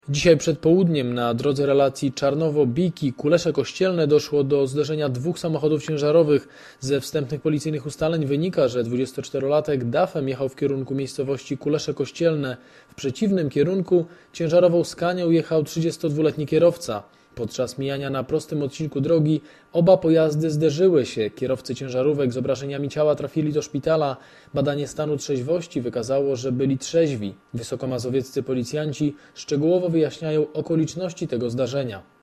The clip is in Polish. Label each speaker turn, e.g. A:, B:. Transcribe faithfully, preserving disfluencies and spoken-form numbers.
A: Dzisiaj przed południem na drodze relacji Czarnowo-Biki-Kulesze Kościelne doszło do zderzenia dwóch samochodów ciężarowych. Ze wstępnych policyjnych ustaleń wynika, że dwudziestoczterolatek dafem jechał w kierunku miejscowości Kulesze Kościelne. W przeciwnym kierunku ciężarową Scanią jechał trzydziestodwuletni kierowca. Podczas mijania na prostym odcinku drogi oba pojazdy zderzyły się. Kierowcy ciężarówek z obrażeniami ciała trafili do szpitala. Badanie stanu trzeźwości wykazało, że byli trzeźwi. Wysokomazowieccy policjanci szczegółowo wyjaśniają okoliczności tego zdarzenia.